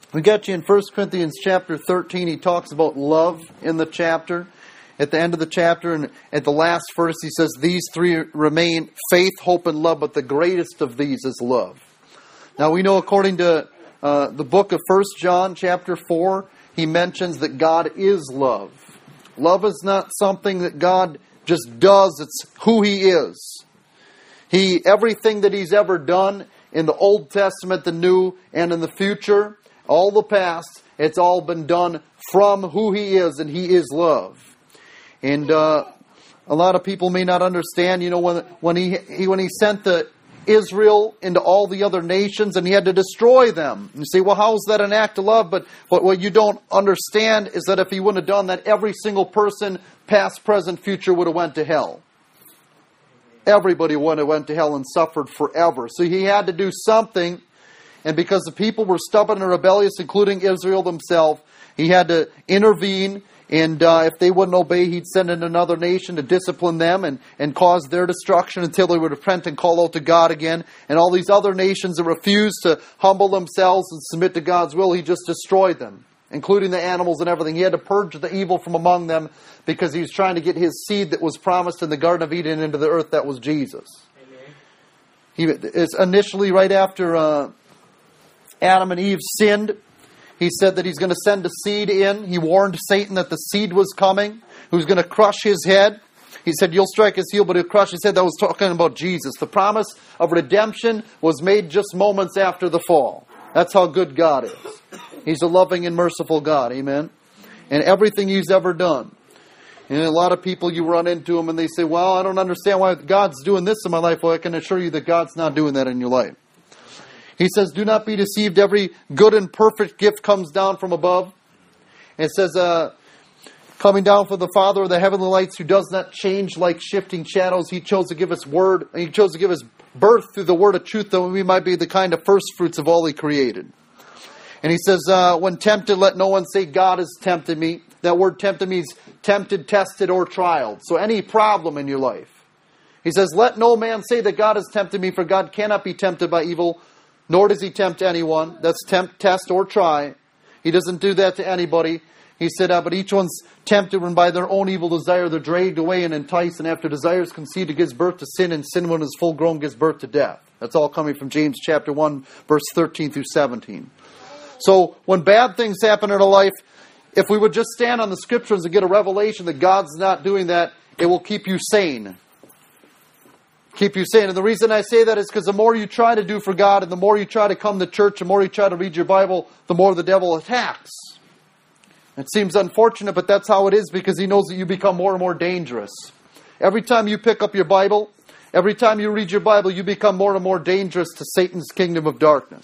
We got you in 1 Corinthians chapter 13. He talks about love in the chapter. At the end of the chapter and at the last verse, he says, these three remain: faith, hope, and love, but the greatest of these is love. Now we know, according to the book of 1 John chapter 4, he mentions that God is love. Love is not something that God just does, it's who He is. Everything that He's ever done in the Old Testament, the New, and in the future, all the past, it's all been done from who He is, and He is love. And a lot of people may not understand, when He sent Israel into all the other nations and He had to destroy them. You say, well, how is that an act of love? But what you don't understand is that if He wouldn't have done that, every single person, past, present, future, would have went to hell. Everybody would have went to hell and suffered forever. So He had to do something. And because the people were stubborn and rebellious, including Israel themselves, He had to intervene. And if they wouldn't obey, He'd send in another nation to discipline them and cause their destruction until they would repent and call out to God again. And all these other nations that refused to humble themselves and submit to God's will, He just destroyed them, including the animals and everything. He had to purge the evil from among them because He was trying to get His seed that was promised in the Garden of Eden into the earth. That was Jesus. It's initially right after Adam and Eve sinned. He said that He's going to send a seed in. He warned Satan that the seed was coming, who's going to crush his head. He said, you'll strike his heel, but he'll crush his head. That was talking about Jesus. The promise of redemption was made just moments after the fall. That's how good God is. He's a loving and merciful God. Amen. And everything He's ever done. And a lot of people, you run into them and they say, well, I don't understand why God's doing this in my life. Well, I can assure you that God's not doing that in your life. He says, do not be deceived. Every good and perfect gift comes down from above. And it says, coming down from the Father of the heavenly lights, who does not change like shifting shadows. He chose to give us word, and He chose to give us birth through the word of truth, that we might be the kind of first fruits of all He created. And He says, when tempted, let no one say, God has tempted me. That word tempted means tempted, tested, or trialed. So any problem in your life. He says, let no man say that God has tempted me, for God cannot be tempted by evil, nor does He tempt anyone. That's tempt, test, or try. He doesn't do that to anybody. He said, but each one's tempted when by their own evil desire they're dragged away and enticed, and after desire is conceived, it gives birth to sin, and sin, when it is full grown, gives birth to death. That's all coming from James chapter 1, verse 13 through 17. So when bad things happen in our life, if we would just stand on the Scriptures and get a revelation that God's not doing that, it will keep you sane. Keep you sane. And the reason I say that is because the more you try to do for God and the more you try to come to church, the more you try to read your Bible, the more the devil attacks. It seems unfortunate, but that's how it is, because he knows that you become more and more dangerous. Every time you pick up your Bible, every time you read your Bible, you become more and more dangerous to Satan's kingdom of darkness.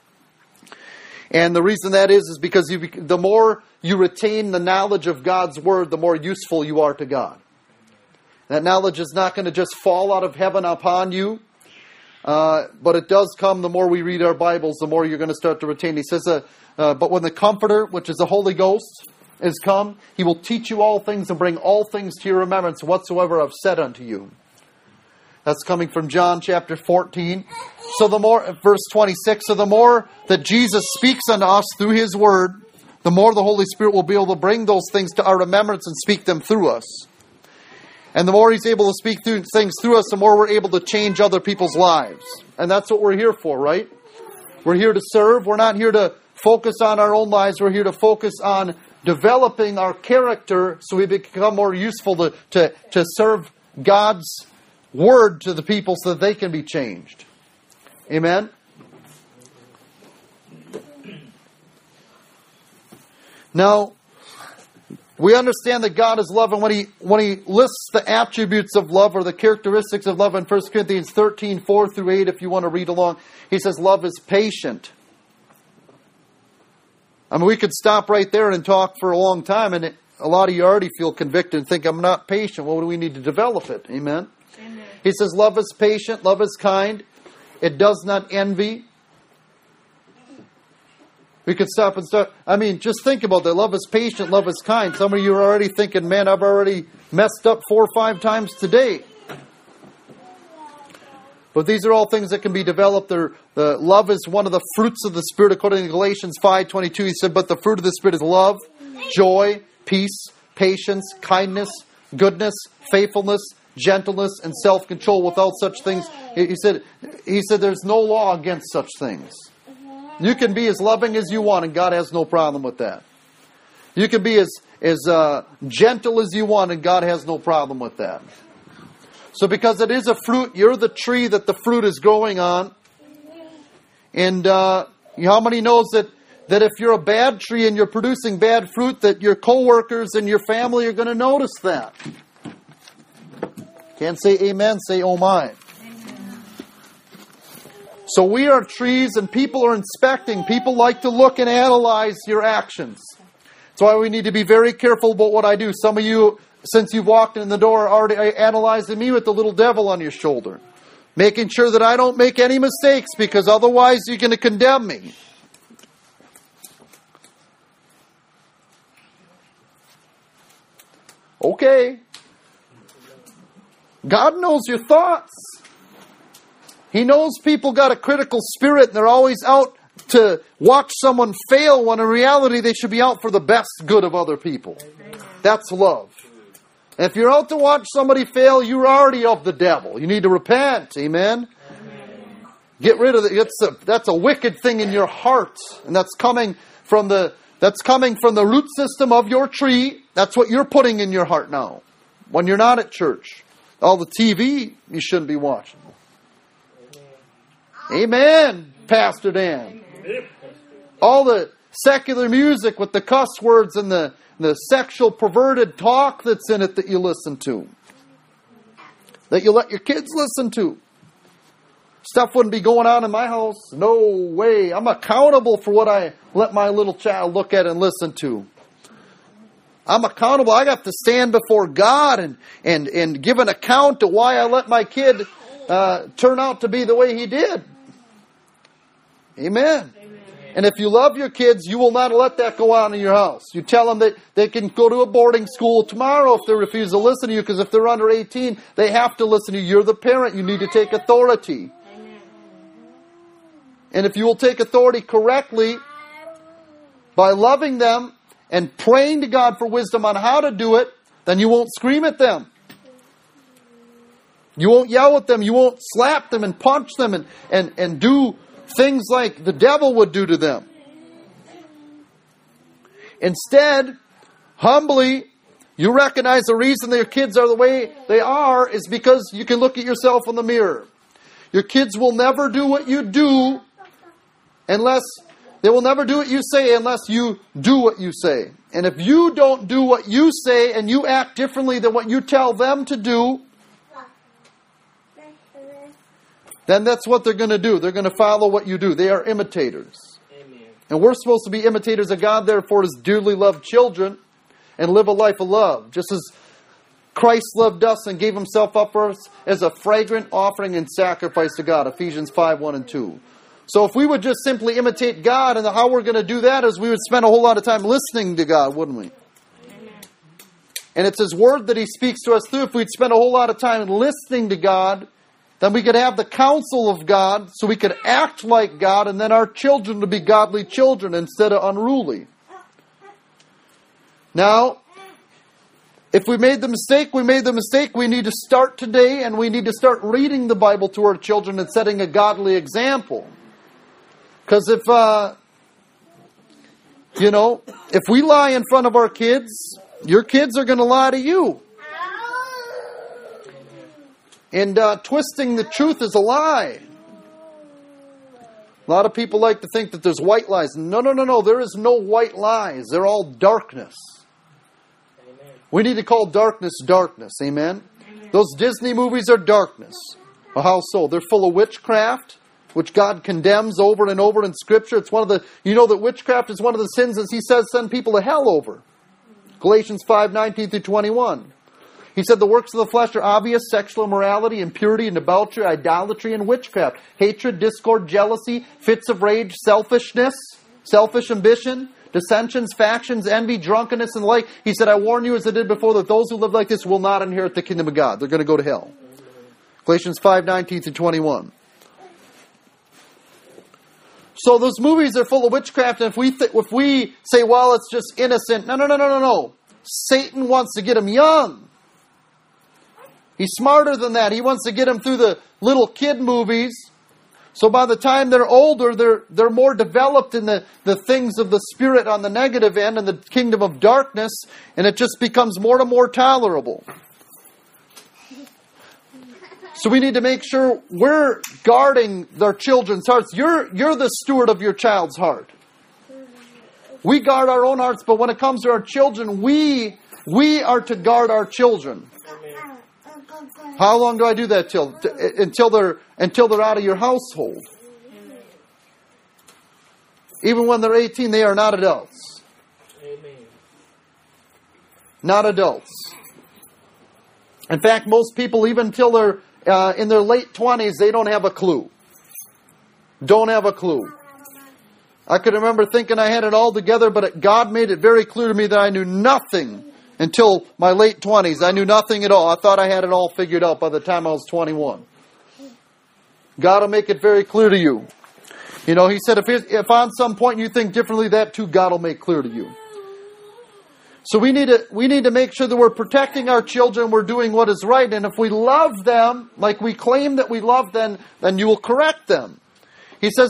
And the reason that is because the more you retain the knowledge of God's Word, the more useful you are to God. That knowledge is not going to just fall out of heaven upon you, but it does come the more we read our Bibles, the more you're going to start to retain. He says, but when the Comforter, which is the Holy Ghost, is come, He will teach you all things and bring all things to your remembrance whatsoever I've said unto you. That's coming from John chapter 14. So the more, verse 26, so the more that Jesus speaks unto us through His Word, the more the Holy Spirit will be able to bring those things to our remembrance and speak them through us. And the more He's able to speak through things through us, the more we're able to change other people's lives. And that's what we're here for, right? We're here to serve. We're not here to focus on our own lives. We're here to focus on developing our character so we become more useful to serve God's Word to the people so that they can be changed. Amen? Now, we understand that God is love, and when He lists the attributes of love or the characteristics of love in 1 Corinthians 13, 4 through 8, if you want to read along, He says love is patient. I mean, we could stop right there and talk for a long time, and a lot of you already feel convicted and think, I'm not patient. Well, do we need to develop it? Amen? Amen. He says love is patient, love is kind. It does not envy. We could stop and start. I mean, just think about that. Love is patient, love is kind. Some of you are already thinking, man, I've already messed up 4 or 5 times today. But these are all things that can be developed. Love is one of the fruits of the Spirit, according to Galatians 5:22. He said, but the fruit of the Spirit is love, joy, peace, patience, kindness, goodness, faithfulness, gentleness, and self-control. Without such things, he said, there's no law against such things. You can be as loving as you want, and God has no problem with that. You can be as gentle as you want, and God has no problem with that. So because it is a fruit, you're the tree that the fruit is growing on. And how many knows that if you're a bad tree and you're producing bad fruit, that your coworkers and your family are going to notice that? Can't say amen, say oh my. So we are trees and people are inspecting. People like to look and analyze your actions. That's why we need to be very careful about what I do. Some of you, since you've walked in the door, are already analyzing me with the little devil on your shoulder. Making sure that I don't make any mistakes, because otherwise you're going to condemn me. Okay. God knows your thoughts. He knows people got a critical spirit and they're always out to watch someone fail, when in reality they should be out for the best good of other people. That's love. And if you're out to watch somebody fail, you're already of the devil. You need to repent. Amen? Get rid of it. That's a wicked thing in your heart. And that's coming from the root system of your tree. That's what you're putting in your heart now. When you're not at church. All the TV you shouldn't be watching. Amen, Pastor Dan. All the secular music with the cuss words and the sexual perverted talk that's in it that you listen to. That you let your kids listen to. Stuff wouldn't be going on in my house. No way. I'm accountable for what I let my little child look at and listen to. I'm accountable. I got to stand before God and give an account to why I let my kid turn out to be the way he did. Amen. And if you love your kids, you will not let that go on in your house. You tell them that they can go to a boarding school tomorrow if they refuse to listen to you, because if they're under 18, they have to listen to you. You're the parent. You need to take authority. And if you will take authority correctly by loving them and praying to God for wisdom on how to do it, then you won't scream at them. You won't yell at them. You won't slap them and punch them and do things like the devil would do to them. Instead, humbly, you recognize the reason that your kids are the way they are is because you can look at yourself in the mirror. Your kids will never do what you do they will never do what you say unless you do what you say. And if you don't do what you say and you act differently than what you tell them to do, then that's what they're going to do. They're going to follow what you do. They are imitators. Amen. And we're supposed to be imitators of God, therefore, as dearly loved children, and live a life of love. Just as Christ loved us and gave himself up for us as a fragrant offering and sacrifice to God. Ephesians 5:1 and 2. So if we would just simply imitate God, and how we're going to do that is we would spend a whole lot of time listening to God, wouldn't we? Amen. And it's His Word that He speaks to us through. If we'd spend a whole lot of time listening to God, then we could have the counsel of God, so we could act like God, and then our children would be godly children instead of unruly. Now, if we made the mistake, we made the mistake. We need to start today, and we need to start reading the Bible to our children and setting a godly example. Because if we lie in front of our kids, your kids are going to lie to you. And twisting the truth is a lie. A lot of people like to think that there's white lies. No. There is no white lies. They're all darkness. Amen. We need to call darkness darkness. Amen? Amen. Those Disney movies are darkness. Well, how so? They're full of witchcraft, which God condemns over and over in Scripture. It's one of the, that witchcraft is one of the sins that He says send people to hell over. Galatians 5:19 through 21. He said the works of the flesh are obvious: sexual immorality, impurity, and debauchery, idolatry, and witchcraft, hatred, discord, jealousy, fits of rage, selfishness, selfish ambition, dissensions, factions, envy, drunkenness, and the like. He said, I warn you, as I did before, that those who live like this will not inherit the kingdom of God. They're going to go to hell. Galatians 5:19 through 21. So those movies are full of witchcraft, and if we say, well, it's just innocent, no. Satan wants to get them young. He's smarter than that. He wants to get them through the little kid movies. So by the time they're older, they're more developed in the things of the Spirit on the negative end and the kingdom of darkness, and it just becomes more and more tolerable. So we need to make sure we're guarding our children's hearts. You're the steward of your child's heart. We guard our own hearts, but when it comes to our children, we are to guard our children. How long do I do that until they're out of your household? Even when they're 18, they are not adults. Not adults. In fact, most people, even until they're in their late 20s, they don't have a clue. Don't have a clue. I could remember thinking I had it all together, but God made it very clear to me that I knew nothing until my late 20s. I knew nothing at all. I thought I had it all figured out by the time I was 21. God will make it very clear to you. You know, He said, if on some point you think differently, that too God will make clear to you. So we need to make sure that we're protecting our children, we're doing what is right, and if we love them, like we claim that we love them, then you will correct them. He says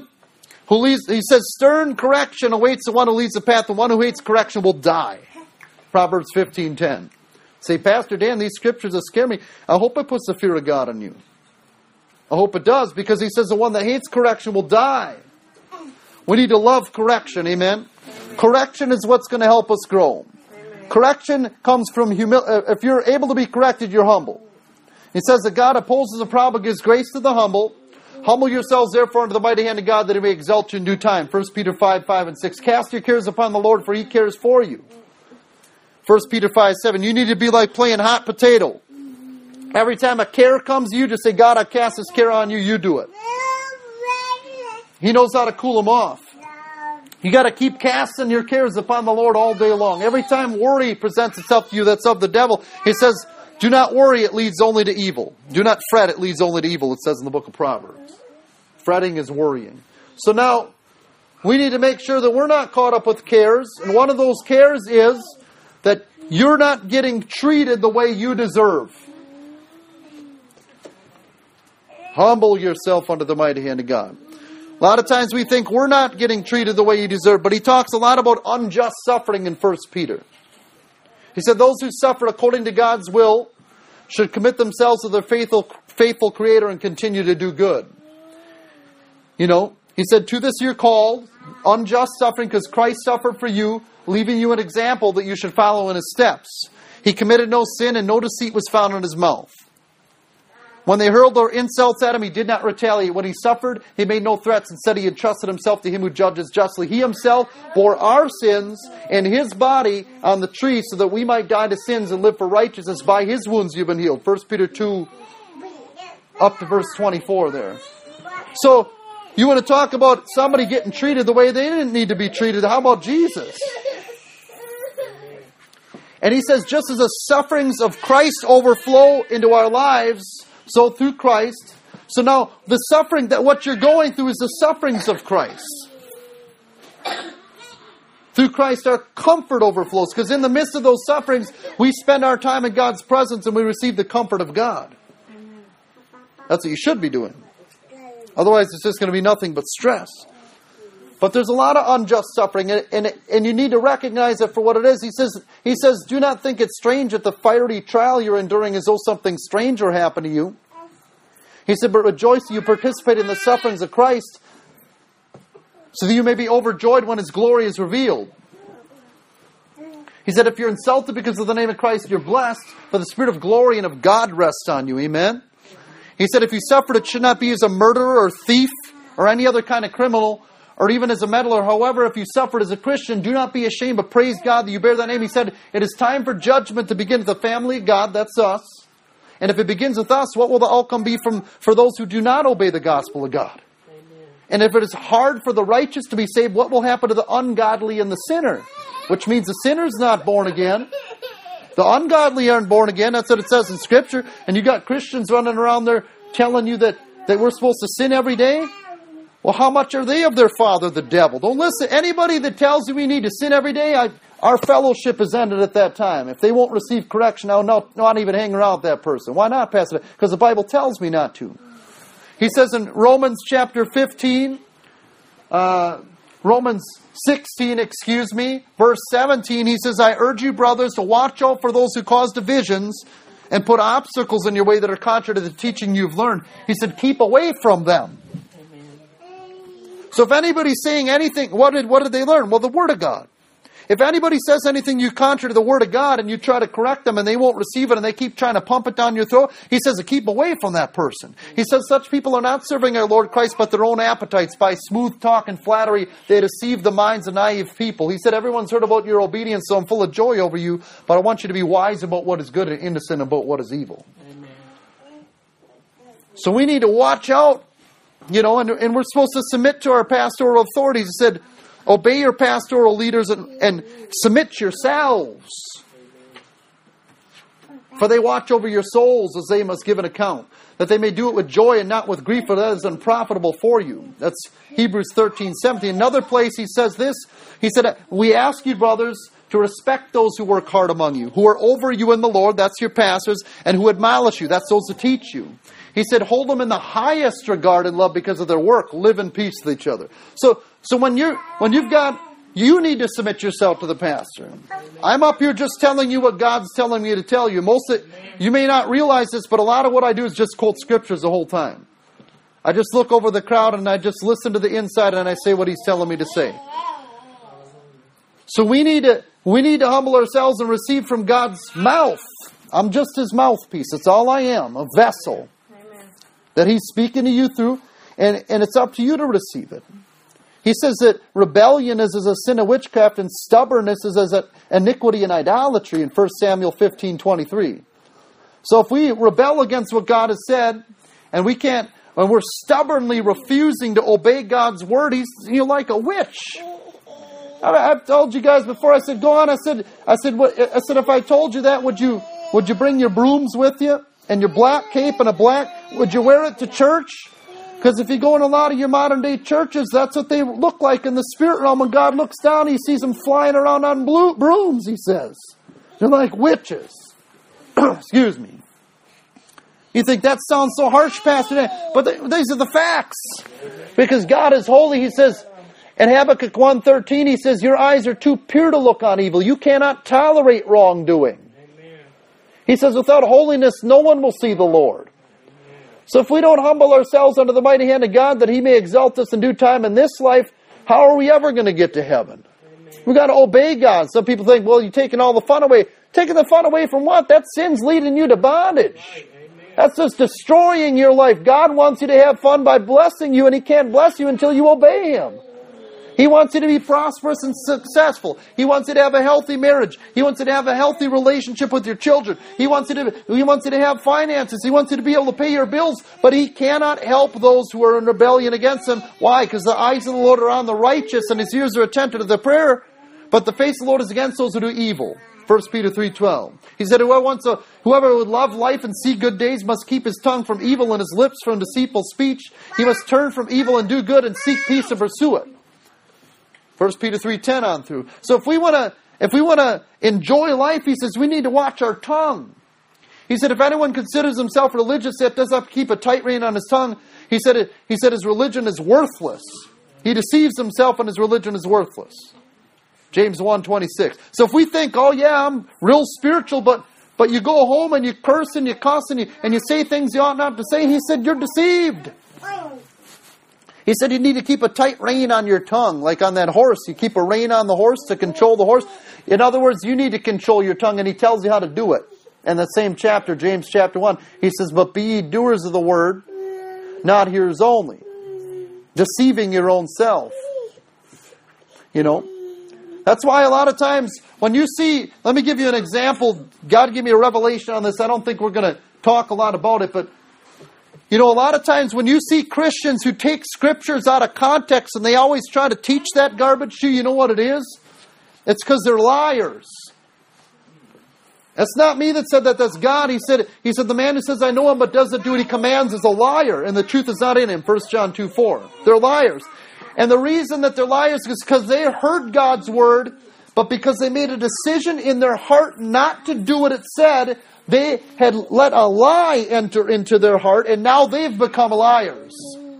stern correction awaits the one who leads the path, the one who hates correction will die. Proverbs 15:10. Say, Pastor Dan, these scriptures that scare me. I hope it puts the fear of God in you. I hope it does, because he says the one that hates correction will die. We need to love correction, amen? Correction is what's going to help us grow. Correction comes from humility. If you're able to be corrected, you're humble. He says that God opposes the proud but gives grace to the humble. Humble yourselves therefore under the mighty hand of God that He may exalt you in due time. 1 Peter 5:5 and 6. Cast your cares upon the Lord, for He cares for you. 1 Peter 5:7. You need to be like playing hot potato. Every time a care comes to you, just say, God, I cast this care on you. You do it. He knows how to cool them off. You got to keep casting your cares upon the Lord all day long. Every time worry presents itself to you, that's of the devil. He says, do not worry, it leads only to evil. Do not fret, it leads only to evil, it says in the book of Proverbs. Fretting is worrying. So now, we need to make sure that we're not caught up with cares. And one of those cares is that you're not getting treated the way you deserve. Humble yourself under the mighty hand of God. A lot of times we think we're not getting treated the way you deserve, but he talks a lot about unjust suffering in 1 Peter. He said those who suffer according to God's will should commit themselves to their faithful Creator and continue to do good. You know, he said, to this you're called, unjust suffering, because Christ suffered for you, leaving you an example that you should follow in His steps. He committed no sin and no deceit was found in His mouth. When they hurled their insults at Him, He did not retaliate. When He suffered, He made no threats. Instead, He entrusted Himself to Him who judges justly. He Himself bore our sins in His body on the tree so that we might die to sins and live for righteousness. By His wounds you've been healed. 1 Peter 2, up to verse 24 there. So, you want to talk about somebody getting treated the way they didn't need to be treated. How about Jesus? And he says, just as the sufferings of Christ overflow into our lives, so through Christ. So now, the suffering, that what you're going through is the sufferings of Christ. Through Christ, our comfort overflows. Because in the midst of those sufferings, we spend our time in God's presence and we receive the comfort of God. That's what you should be doing. Otherwise, it's just going to be nothing but stress. But there's a lot of unjust suffering, and you need to recognize it for what it is. He says, do not think it strange that the fiery trial you're enduring as though something stranger happened to you. He said, but rejoice that you participate in the sufferings of Christ, so that you may be overjoyed when His glory is revealed. He said, if you're insulted because of the name of Christ, you're blessed, for the Spirit of glory and of God rests on you. Amen? He said, if you suffered, it should not be as a murderer or thief or any other kind of criminal, or even as a meddler. However, if you suffered as a Christian, do not be ashamed, but praise God that you bear that name. He said, it is time for judgment to begin with the family of God. That's us. And if it begins with us, what will the outcome be for those who do not obey the gospel of God? Amen. And if it is hard for the righteous to be saved, what will happen to the ungodly and the sinner? Which means the sinner's not born again. The ungodly aren't born again. That's what it says in Scripture. And you got Christians running around there telling you that we're supposed to sin every day. Well, how much are they of their father, the devil? Don't listen. Anybody that tells you we need to sin every day, our fellowship is ended at that time. If they won't receive correction, I'll not even hang around with that person. Why not, Pastor? Because the Bible tells me not to. He says in Romans chapter 15, Romans 16, verse 17, he says, I urge you, brothers, to watch out for those who cause divisions and put obstacles in your way that are contrary to the teaching you've learned. He said, keep away from them. So if anybody's saying anything, what did they learn? Well, the Word of God. If anybody says anything you contrary to the Word of God and you try to correct them and they won't receive it and they keep trying to pump it down your throat, he says to keep away from that person. He says such people are not serving our Lord Christ but their own appetites. By smooth talk and flattery, they deceive the minds of naive people. He said, everyone's heard about your obedience, so I'm full of joy over you, but I want you to be wise about what is good and innocent about what is evil. Amen. So we need to watch out. And we're supposed to submit to our pastoral authorities. He said, obey your pastoral leaders and submit yourselves. For they watch over your souls as they must give an account, that they may do it with joy and not with grief, for that is unprofitable for you. That's Hebrews 13:17. Another place he says this. He said, we ask you, brothers, to respect those who work hard among you, who are over you in the Lord, that's your pastors, and who admonish you, that's those who teach you. He said, hold them in the highest regard and love because of their work. Live in peace with each other. So when you need to submit yourself to the pastor. I'm up here just telling you what God's telling me to tell you. You may not realize this, but a lot of what I do is just quote scriptures the whole time. I just look over the crowd and I just listen to the inside and I say what he's telling me to say. So we need to humble ourselves and receive from God's mouth. I'm just his mouthpiece. That's all I am, a vessel that he's speaking to you through, and it's up to you to receive it. He says that rebellion is as a sin of witchcraft, and stubbornness is as an iniquity and idolatry in 1 Samuel 15:23. So if we rebel against what God has said, and we're stubbornly refusing to obey God's word, you're like a witch. I've told you guys before. I said, go on. I said, if I told you that, would you bring your brooms with you and your black cape and would you wear it to church? Because if you go in a lot of your modern day churches, that's what they look like in the spirit realm. When God looks down, he sees them flying around on brooms, he says. They're like witches. Excuse me. You think that sounds so harsh, Pastor? But these are the facts. Because God is holy, he says, in Habakkuk 1:13, he says, your eyes are too pure to look on evil. You cannot tolerate wrongdoing. Amen. He says, without holiness, no one will see the Lord. So if we don't humble ourselves under the mighty hand of God, that he may exalt us in due time in this life, how are we ever going to get to heaven? We've got to obey God. Some people think, well, you're taking all the fun away. Taking the fun away from what? That sin's leading you to bondage. That's just destroying your life. God wants you to have fun by blessing you, and he can't bless you until you obey him. He wants you to be prosperous and successful. He wants you to have a healthy marriage. He wants you to have a healthy relationship with your children. He wants you to have finances. He wants you to be able to pay your bills. But he cannot help those who are in rebellion against him. Why? Because the eyes of the Lord are on the righteous and his ears are attentive to their prayer. But the face of the Lord is against those who do evil. 1 Peter 3:12. He said, whoever would love life and see good days must keep his tongue from evil and his lips from deceitful speech. He must turn from evil and do good and seek peace and pursue it. 1 Peter 3:10 on through. So if we want to enjoy life, he says, we need to watch our tongue. He said, if anyone considers himself religious yet does not keep a tight rein on his tongue, he said his religion is worthless. He deceives himself and his religion is worthless. James 1:26. So if we think, oh yeah, I'm real spiritual, but you go home and you curse and you cuss and you say things you ought not to say, he said, you're deceived. He said you need to keep a tight rein on your tongue, like on that horse. You keep a rein on the horse to control the horse. In other words, you need to control your tongue, and he tells you how to do it. In the same chapter, James chapter 1, he says, but be ye doers of the word, not hearers only, deceiving your own self. That's why a lot of times when you see, let me give you an example. God gave me a revelation on this. I don't think we're going to talk a lot about it, but a lot of times when you see Christians who take scriptures out of context and they always try to teach that garbage to you, you know what it is? It's because they're liars. That's not me that said that, that's God. He said, the man who says, I know him, but doesn't do what he commands is a liar, and the truth is not in him. 1 John 2:4. They're liars. And the reason that they're liars is because they heard God's word, but because they made a decision in their heart not to do what it said, they had let a lie enter into their heart, and now they've become liars.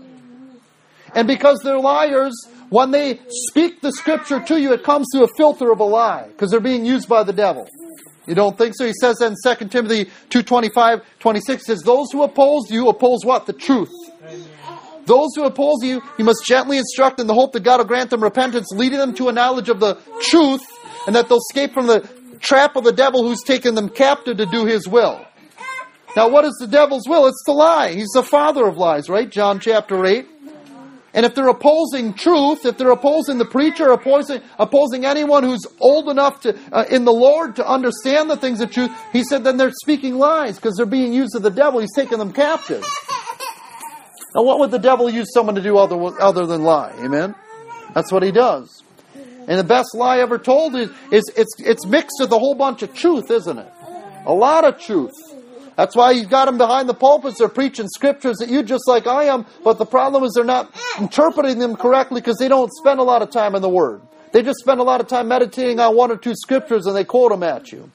And because they're liars, when they speak the Scripture to you, it comes through a filter of a lie, because they're being used by the devil. You don't think so? He says in 2 Timothy 2:25-26, says, those who oppose you oppose what? The truth. Amen. Those who oppose you, you must gently instruct in the hope that God will grant them repentance, leading them to a knowledge of the truth, and that they'll escape from the trap of the devil who's taken them captive to do his will. Now, what is the devil's will? It's to lie. He's the father of lies, right? John chapter 8. And if they're opposing truth, if they're opposing the preacher, opposing anyone who's old enough to in the Lord to understand the things of truth, he said then they're speaking lies because they're being used of the devil. He's taking them captive. Now, what would the devil use someone to do other than lie? Amen? That's what he does. And the best lie ever told is it's mixed with a whole bunch of truth, isn't it? A lot of truth. That's why you've got them behind the pulpits. They're preaching scriptures that you just like I am. But the problem is they're not interpreting them correctly because they don't spend a lot of time in the Word. They just spend a lot of time meditating on one or two scriptures and they quote them at you.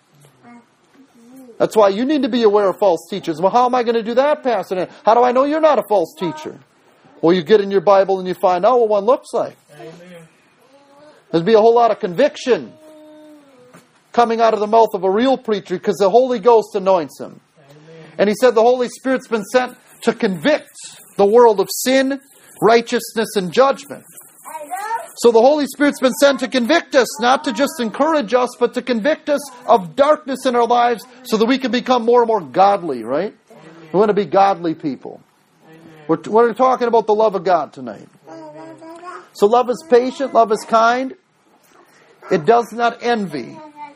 That's why you need to be aware of false teachers. Well, how am I going to do that, Pastor? How do I know you're not a false teacher? Well, you get in your Bible and you find out what one looks like. Amen. There'd be a whole lot of conviction coming out of the mouth of a real preacher because the Holy Ghost anoints him. And he said the Holy Spirit's been sent to convict the world of sin, righteousness, and judgment. So the Holy Spirit's been sent to convict us, not to just encourage us, but to convict us of darkness in our lives so that we can become more and more godly, right? We want to be godly people. We're talking about the love of God tonight. So love is patient, love is kind. It does not envy.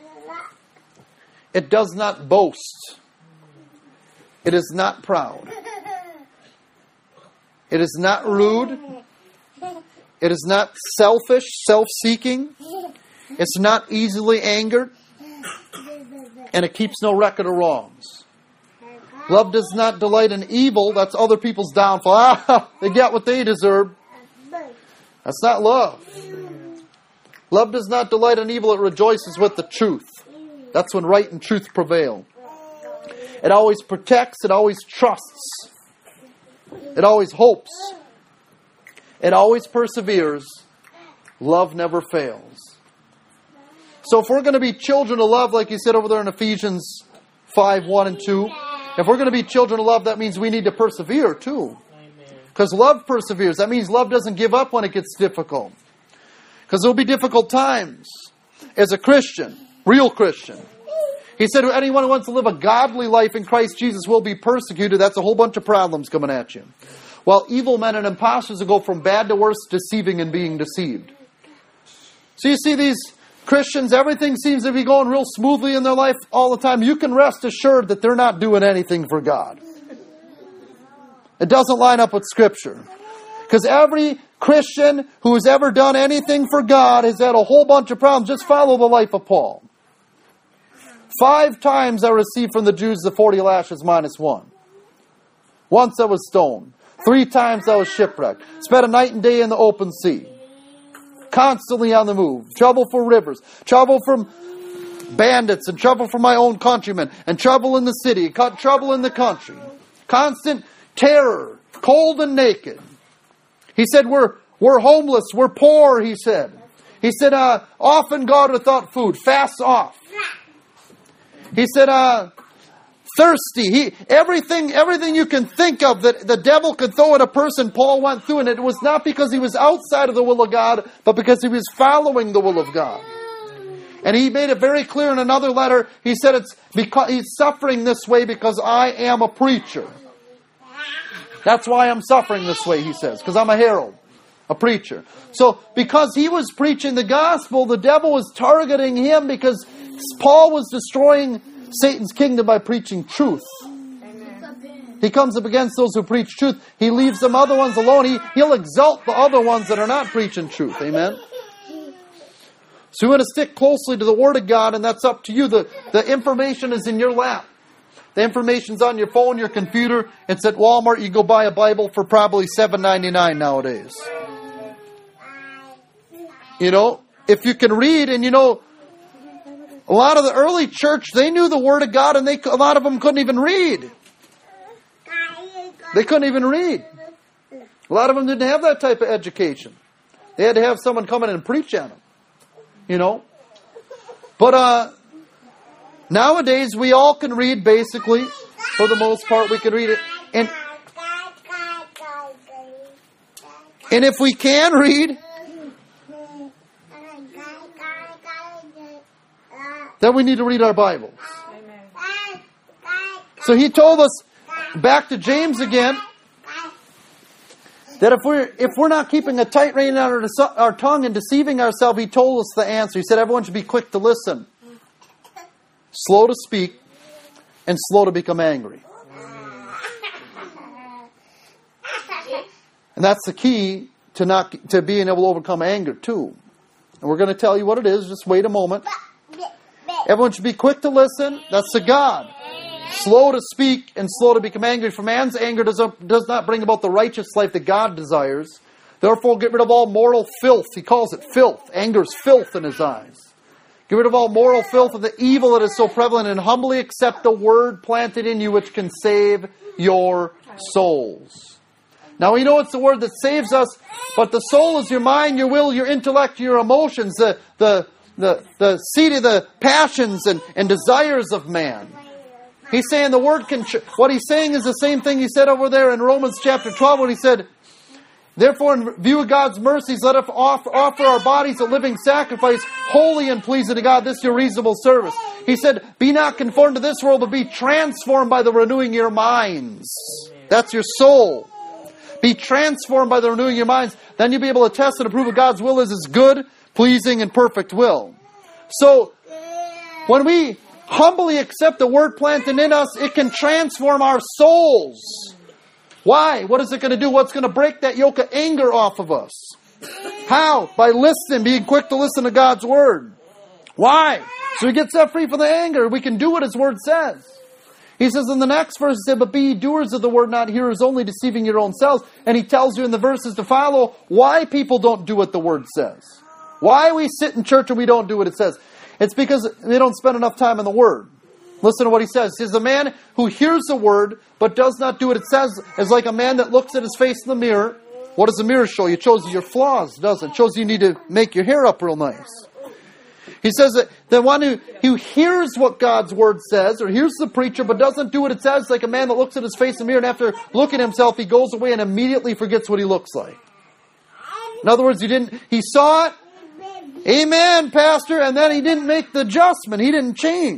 It does not boast. It is not proud. It is not rude. It is not selfish, self-seeking. It's not easily angered. And it keeps no record of wrongs. Love does not delight in evil. That's other people's downfall. They get what they deserve. That's not love. Love does not delight in evil. It rejoices with the truth. That's when right and truth prevail. It always protects. It always trusts. It always hopes. It always perseveres. Love never fails. So if we're going to be children of love, like he said over there in Ephesians 5:1 and 2, if we're going to be children of love, that means we need to persevere too. Because love perseveres. That means love doesn't give up when it gets difficult. Because there will be difficult times as a Christian, real Christian. He said, anyone who wants to live a godly life in Christ Jesus will be persecuted. That's a whole bunch of problems coming at you. While evil men and impostors will go from bad to worse, deceiving and being deceived. So you see these Christians, everything seems to be going real smoothly in their life all the time. You can rest assured that they're not doing anything for God. It doesn't line up with Scripture. Because every Christian who has ever done anything for God has had a whole bunch of problems. Just follow the life of Paul. 5 times I received from the Jews the 40 lashes minus 1. Once I was stoned. 3 times I was shipwrecked. Spent a night and day in the open sea. Constantly on the move. Trouble for rivers. Trouble from bandits. And trouble from my own countrymen. And trouble in the city. Trouble in the country. Constant terror. Cold and naked. He said, we're homeless. We're poor, he said. He said, often God without food. Fast off. He said, thirsty. Everything you can think of that the devil could throw at a person, Paul went through. And it was not because he was outside of the will of God, but because he was following the will of God. And he made it very clear in another letter. He said it's because he's suffering this way because I am a preacher. That's why I'm suffering this way, he says, because I'm a herald, a preacher. So because he was preaching the gospel, the devil was targeting him because Paul was destroying Satan's kingdom by preaching truth. Amen. He comes up against those who preach truth. He leaves some other ones alone. He'll exalt the other ones that are not preaching truth. Amen. So you want to stick closely to the Word of God, and that's up to you. The information is in your lap. The information's on your phone, your computer. It's at Walmart. You go buy a Bible for probably $7.99 nowadays. You know, if you can read, and you know, a lot of the early church, they knew the Word of God, and a lot of them couldn't even read. They couldn't even read. A lot of them didn't have that type of education. They had to have someone come in and preach at them. You know? But nowadays, we all can read, basically. For the most part, we can read it. And if we can read, then we need to read our Bibles. So he told us, back to James again, that if we're not keeping a tight rein on our tongue and deceiving ourselves, he told us the answer. He said everyone should be quick to listen, slow to speak, and slow to become angry. And that's the key to being able to overcome anger too. And we're going to tell you what it is. Just wait a moment. Everyone should be quick to listen. That's the God. Slow to speak and slow to become angry. For man's anger does not bring about the righteous life that God desires. Therefore, get rid of all moral filth. He calls it filth. Anger is filth in his eyes. Get rid of all moral filth of the evil that is so prevalent, and humbly accept the word planted in you which can save your souls. Now, we know it's the word that saves us, but the soul is your mind, your will, your intellect, your emotions, the seat of the passions and desires of man. He's saying the word can... What he's saying is the same thing he said over there in Romans chapter 12 when he said, therefore, in view of God's mercies, let us offer our bodies a living sacrifice, holy and pleasing to God. This is your reasonable service. He said, be not conformed to this world, but be transformed by the renewing your minds. That's your soul. Be transformed by the renewing of your minds. Then you'll be able to test and approve of God's will is His good, pleasing, and perfect will. So, when we humbly accept the word planted in us, it can transform our souls. Why? What is it going to do? What's going to break that yoke of anger off of us? How? By listening, being quick to listen to God's word. Why? So we get set free from the anger. We can do what His word says. He says in the next verse, he said, but be ye doers of the word, not hearers only, deceiving your own selves. And he tells you in the verses to follow why people don't do what the word says. Why we sit in church and we don't do what it says. It's because they don't spend enough time in the Word. Listen to what he says. He says, the man who hears the Word but does not do what it says is like a man that looks at his face in the mirror. What does the mirror show you? It shows you your flaws, doesn't it? It shows you need to make your hair up real nice. He says that the one who hears what God's Word says, or hears the preacher but doesn't do what it says, is like a man that looks at his face in the mirror and after looking at himself, he goes away and immediately forgets what he looks like. In other words, he saw it, amen, Pastor, and then he didn't make the adjustment. He didn't change.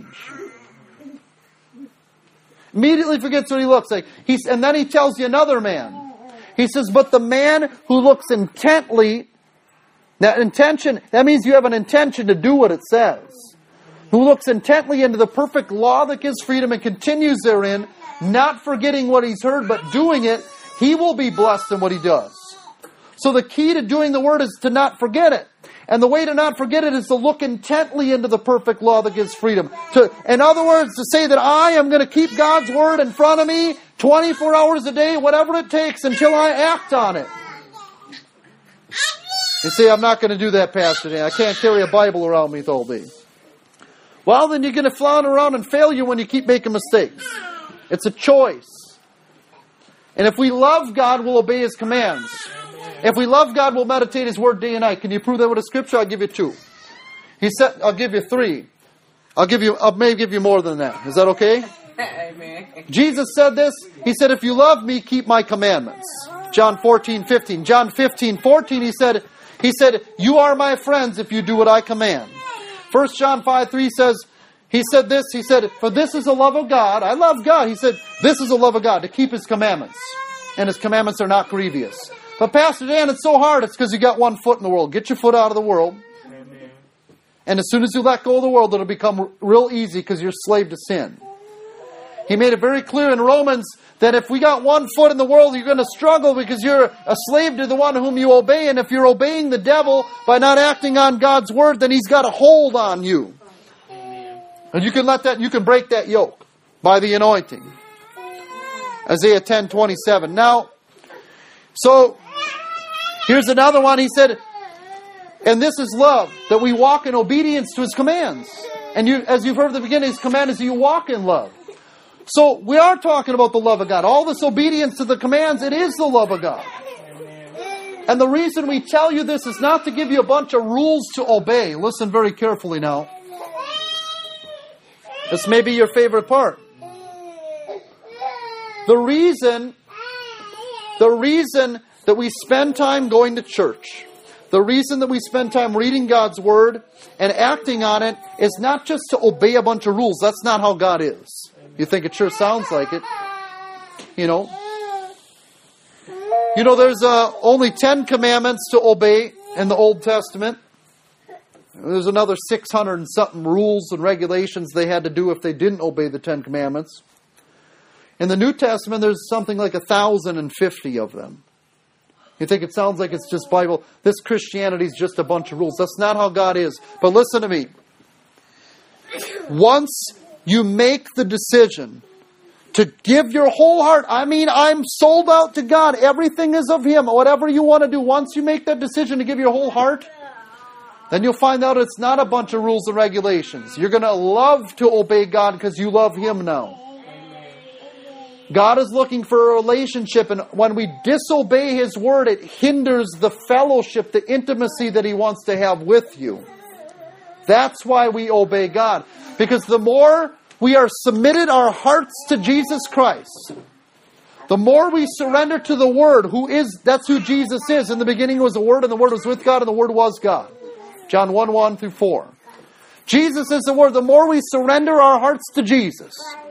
Immediately forgets what he looks like. And then he tells you another man. He says, but the man who looks intently, that intention, that means you have an intention to do what it says. Who looks intently into the perfect law that gives freedom and continues therein, not forgetting what he's heard, but doing it, he will be blessed in what he does. So the key to doing the word is to not forget it. And the way to not forget it is to look intently into the perfect law that gives freedom. In other words, to say that I am going to keep God's word in front of me 24 hours a day, whatever it takes, until I act on it. You say, I'm not going to do that, Pastor Dan. I can't carry a Bible around me all day. Well, then you're going to flounder around and failure when you keep making mistakes. It's a choice. And if we love God, we'll obey His commands. If we love God, we'll meditate His word day and night. Can you prove that with a scripture? I'll give you 2. He said, I'll give you 3. I'll maybe give you more than that. Is that okay? Amen. Jesus said this. He said, if you love me, keep my commandments. John 14:15. John 15:14, he said, you are my friends if you do what I command. 1 John 5:3 says, he said this, he said, for this is the love of God. I love God. He said, this is the love of God, to keep His commandments. And His commandments are not grievous. But Pastor Dan, it's so hard. It's because you got one foot in the world. Get your foot out of the world. Amen. And as soon as you let go of the world, it'll become real easy because you're a slave to sin. He made it very clear in Romans that if we got one foot in the world, you're going to struggle because you're a slave to the one whom you obey. And if you're obeying the devil by not acting on God's word, then he's got a hold on you. And you can break that yoke by the anointing. Isaiah 10:27. Now, so here's another one. He said, and this is love, that we walk in obedience to his commands. And as you've heard at the beginning, his command is you walk in love. So we are talking about the love of God. All this obedience to the commands, it is the love of God. And the reason we tell you this is not to give you a bunch of rules to obey. Listen very carefully now. This may be your favorite part. The reason that we spend time going to church, the reason that we spend time reading God's word and acting on it is not just to obey a bunch of rules. That's not how God is. You think it sure sounds like it. There's only 10 commandments to obey in the Old Testament. There's another 600 and something rules and regulations they had to do if they didn't obey the 10 commandments. In the New Testament, there's something like 1,050 of them. You think it sounds like it's just Bible. This Christianity is just a bunch of rules. That's not how God is. But listen to me. Once you make the decision to give your whole heart, I'm sold out to God. Everything is of Him. Whatever you want to do, once you make that decision to give your whole heart, then you'll find out it's not a bunch of rules and regulations. You're going to love to obey God because you love Him now. God is looking for a relationship, and when we disobey His word, it hinders the fellowship, the intimacy that He wants to have with you. That's why we obey God. Because the more we are submitted our hearts to Jesus Christ, the more we surrender to the Word, that's who Jesus is. In the beginning was the Word, and the Word was with God, and the Word was God. John 1:1 through 4. Jesus is the Word. The more we surrender our hearts to Jesus,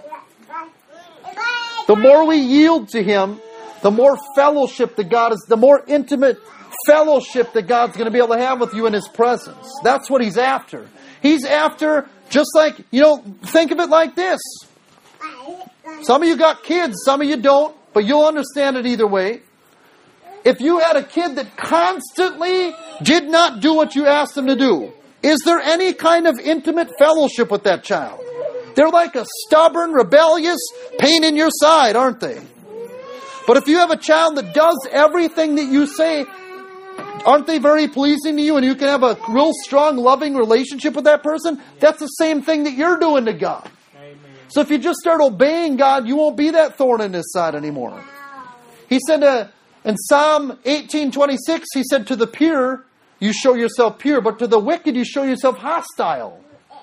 the more we yield to Him, the more fellowship that God is, the more intimate fellowship that God's going to be able to have with you in His presence. That's what He's after. He's after, just like, think of it like this. Some of you got kids, some of you don't, but you'll understand it either way. If you had a kid that constantly did not do what you asked them to do, is there any kind of intimate fellowship with that child? They're like a stubborn, rebellious pain in your side, aren't they? But if you have a child that does everything that you say, aren't they very pleasing to you? And you can have a real strong, loving relationship with that person. That's the same thing that you're doing to God. Amen. So if you just start obeying God, you won't be that thorn in His side anymore. He said in Psalm 18:26, He said, to the pure, you show yourself pure, but to the wicked, you show yourself hostile.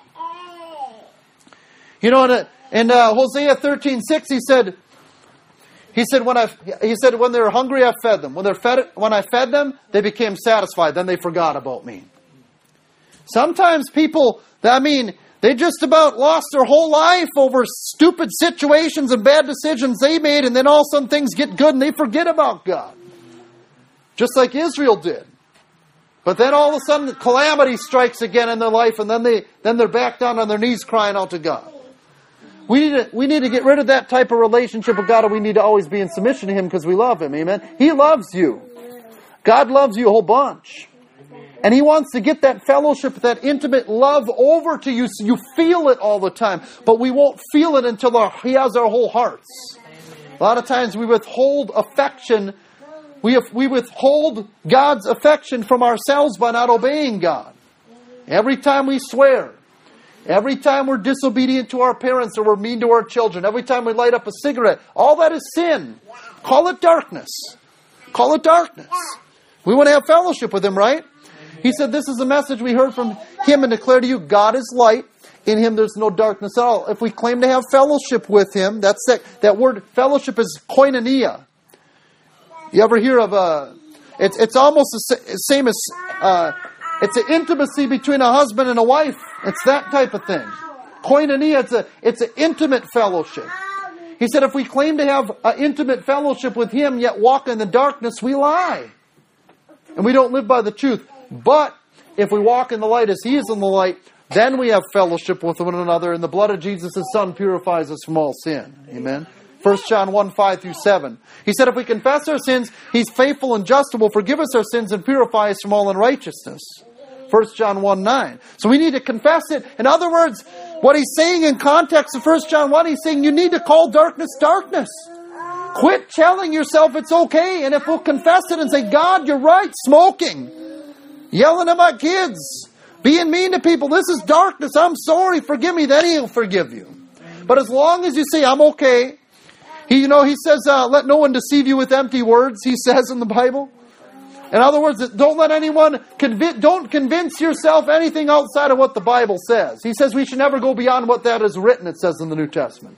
In Hosea 13:6, He said, when they're hungry, I fed them. When I fed them, they became satisfied. Then they forgot about me. Sometimes people, they just about lost their whole life over stupid situations and bad decisions they made, and then all of a sudden things get good and they forget about God. Just like Israel did. But then all of a sudden the calamity strikes again in their life, and then they're back down on their knees crying out to God. We need to get rid of that type of relationship with God, and we need to always be in submission to Him because we love Him. Amen. He loves you. God loves you a whole bunch. And He wants to get that fellowship, that intimate love over to you so you feel it all the time. But we won't feel it until He has our whole hearts. A lot of times we withhold affection. We withhold God's affection from ourselves by not obeying God. Every time we swear, every time we're disobedient to our parents or we're mean to our children, every time we light up a cigarette, all that is sin. Call it darkness. Call it darkness. We want to have fellowship with Him, right? He said, this is a message we heard from Him and declare to you, God is light. In Him there's no darkness at all. If we claim to have fellowship with Him, that word fellowship is koinonia. You ever hear of it's almost the same as it's an intimacy between a husband and a wife. It's that type of thing. Koinonia, it's an intimate fellowship. He said if we claim to have an intimate fellowship with Him, yet walk in the darkness, we lie. And we don't live by the truth. But if we walk in the light as He is in the light, then we have fellowship with one another, and the blood of Jesus, His Son, purifies us from all sin. Amen. 1 John 1, 5 through 7. He said if we confess our sins, He's faithful and just and will forgive us our sins and purify us from all unrighteousness. 1 John 1, 9. So we need to confess it. In other words, what he's saying in context of 1 John 1, he's saying you need to call darkness, darkness. Quit telling yourself it's okay. And if we'll confess it and say, God, you're right, smoking, yelling at my kids, being mean to people, this is darkness, I'm sorry, forgive me, then He'll forgive you. But as long as you say, I'm okay, He says, let no one deceive you with empty words, He says in the Bible. In other words, don't let anyone don't convince yourself anything outside of what the Bible says. He says we should never go beyond what that is written, it says in the New Testament.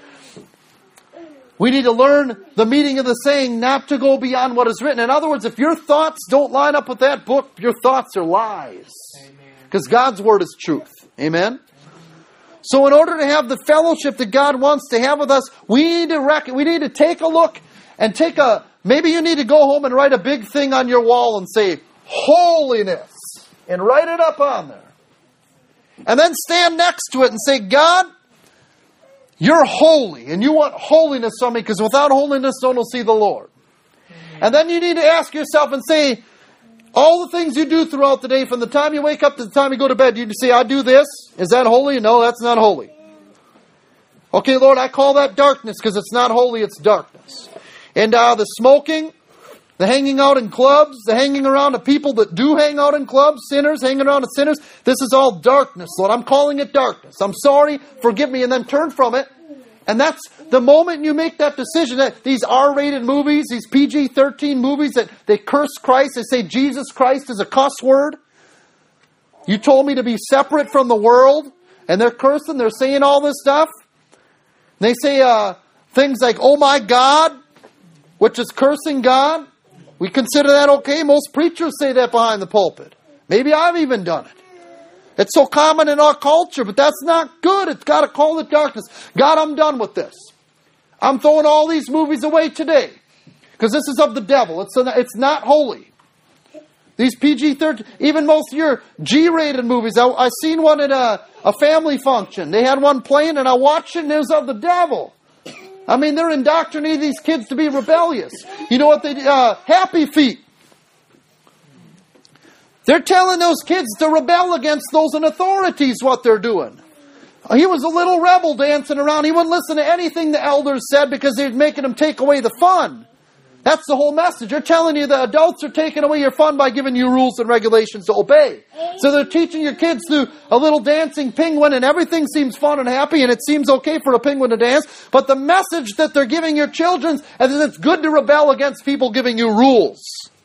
We need to learn the meaning of the saying, not to go beyond what is written. In other words, if your thoughts don't line up with that book, your thoughts are lies. Because God's Word is truth. Amen? So in order to have the fellowship that God wants to have with us, we need to take a look and maybe you need to go home and write a big thing on your wall and say, holiness. And write it up on there. And then stand next to it and say, God, you're holy. And you want holiness from me, because without holiness, no one will see the Lord. And then you need to ask yourself and say, all the things you do throughout the day, from the time you wake up to the time you go to bed, you say, I do this. Is that holy? No, that's not holy. Okay, Lord, I call that darkness because it's not holy, it's darkness. And the smoking, the hanging out in clubs, the hanging around of people that do hang out in clubs, sinners, hanging around with sinners, this is all darkness, Lord. I'm calling it darkness. I'm sorry, forgive me, and then turn from it. And that's the moment you make that decision, that these R-rated movies, these PG-13 movies that they curse Christ, they say Jesus Christ is a cuss word. You told me to be separate from the world, and they're cursing, they're saying all this stuff. They say things like, oh my God, which is cursing God. We consider that okay. Most preachers say that behind the pulpit. Maybe I've even done it. It's so common in our culture, but that's not good. It's got to call it darkness. God, I'm done with this. I'm throwing all these movies away today because this is of the devil. It's not holy. These PG-13, even most of your G-rated movies. I seen one at a family function. They had one playing and I watched it and it was of the devil. I mean, they're indoctrinating these kids to be rebellious. You know what they do? Happy Feet. They're telling those kids to rebel against those in authority is what they're doing. He was a little rebel dancing around. He wouldn't listen to anything the elders said because they're making him take away the fun. That's the whole message. They're telling you the adults are taking away your fun by giving you rules and regulations to obey. So they're teaching your kids through a little dancing penguin, and everything seems fun and happy, and it seems okay for a penguin to dance. But the message that they're giving your children is that it's good to rebel against people giving you rules.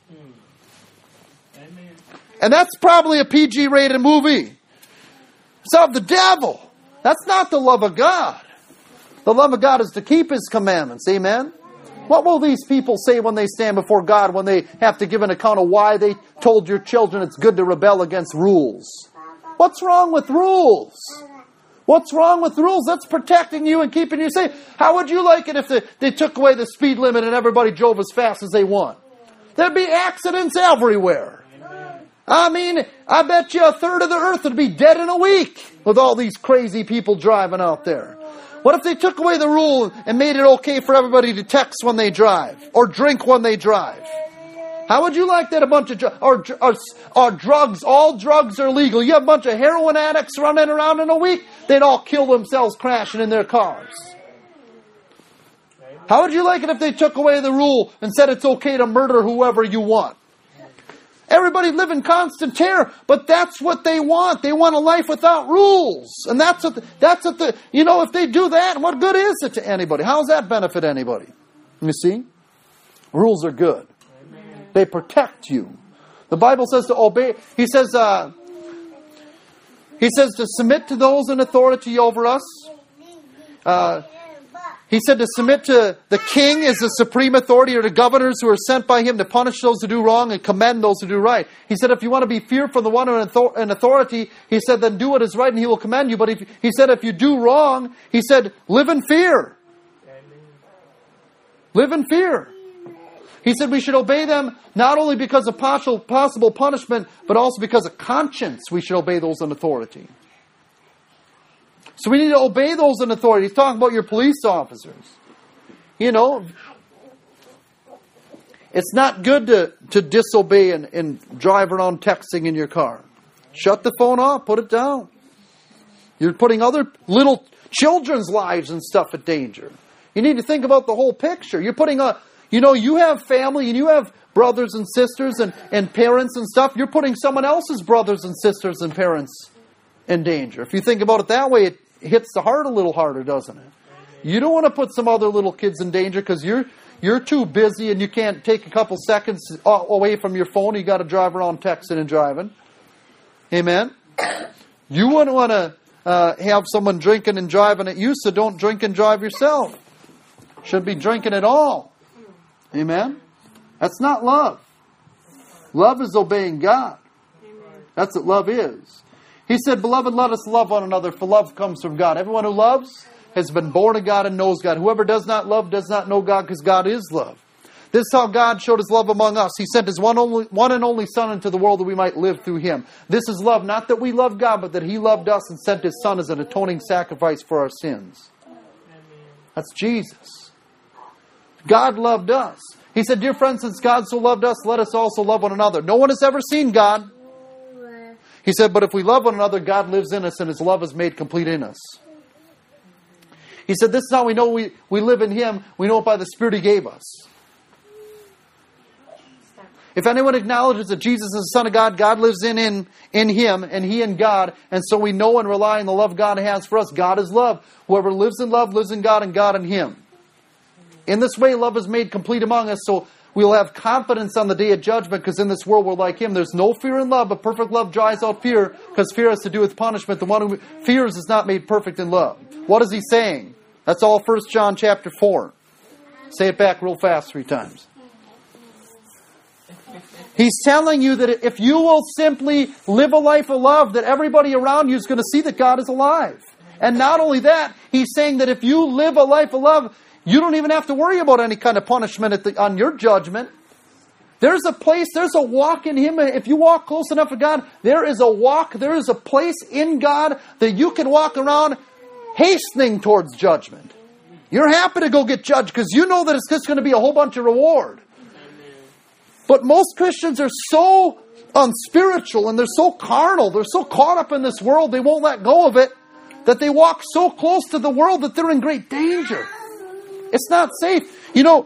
And that's probably a PG-rated movie. It's of the devil. That's not the love of God. The love of God is to keep His commandments. Amen? What will these people say when they stand before God, when they have to give an account of why they told your children it's good to rebel against rules? What's wrong with rules? What's wrong with rules? That's protecting you and keeping you safe. How would you like it if they took away the speed limit and everybody drove as fast as they want? There'd be accidents everywhere. I mean, I bet you a third of the earth would be dead in a week with all these crazy people driving out there. What if they took away the rule and made it okay for everybody to text when they drive or drink when they drive? How would you like that? A bunch of drugs, all drugs are legal. You have a bunch of heroin addicts running around in a week, they'd all kill themselves crashing in their cars. How would you like it if they took away the rule and said it's okay to murder whoever you want? Everybody live in constant terror, but that's what they want. They want a life without rules. And that's what if they do that, what good is it to anybody? How does that benefit anybody? You see? Rules are good. Amen. They protect you. The Bible says to obey. He says to submit to those in authority over us. He said to submit to the king as the supreme authority, or to governors who are sent by him to punish those who do wrong and commend those who do right. He said if you want to be feared for the one in authority, he said then do what is right and he will commend you. But he said if you do wrong, he said live in fear. Live in fear. He said we should obey them not only because of possible punishment, but also because of conscience we should obey those in authority. So we need to obey those in authority. He's talking about your police officers. You know, it's not good to disobey and drive around texting in your car. Shut the phone off. Put it down. You're putting other little children's lives and stuff at danger. You need to think about the whole picture. You're putting you have family and you have brothers and sisters and parents and stuff. You're putting someone else's brothers and sisters and parents in danger. If you think about it that way, it hits the heart a little harder, doesn't it? You don't want to put some other little kids in danger because you're too busy and you can't take a couple seconds away from your phone. You got to drive around texting and driving. Amen? You wouldn't want to have someone drinking and driving at you, so don't drink and drive yourself. Shouldn't be drinking at all. Amen? That's not love. Love is obeying God. That's what love is. He said, Beloved, let us love one another, for love comes from God. Everyone who loves has been born of God and knows God. Whoever does not love does not know God, because God is love. This is how God showed His love among us. He sent His one and only Son into the world that we might live through Him. This is love, not that we love God, but that He loved us and sent His Son as an atoning sacrifice for our sins. That's Jesus. God loved us. He said, Dear friends, since God so loved us, let us also love one another. No one has ever seen God. He said, but if we love one another, God lives in us and His love is made complete in us. He said, this is how we know we live in Him. We know it by the Spirit He gave us. If anyone acknowledges that Jesus is the Son of God, God lives in Him and He in God. And so we know and rely on the love God has for us. God is love. Whoever lives in love lives in God and God in Him. In this way, love is made complete among us, so we'll have confidence on the day of judgment, because in this world we're like Him. There's no fear in love, but perfect love drives out fear, because fear has to do with punishment. The one who fears is not made perfect in love. What is he saying? That's all 1 John chapter 4. Say it back real fast 3 times. He's telling you that if you will simply live a life of love, that everybody around you is going to see that God is alive. And not only that, He's saying that if you live a life of love, you don't even have to worry about any kind of punishment on your judgment. There's a place, there's a walk in Him. If you walk close enough to God, there is a place in God that you can walk around hastening towards judgment. You're happy to go get judged because you know that it's just going to be a whole bunch of reward. But most Christians are so unspiritual and they're so carnal, they're so caught up in this world, they won't let go of it, that they walk so close to the world that they're in great danger. It's not safe. You know,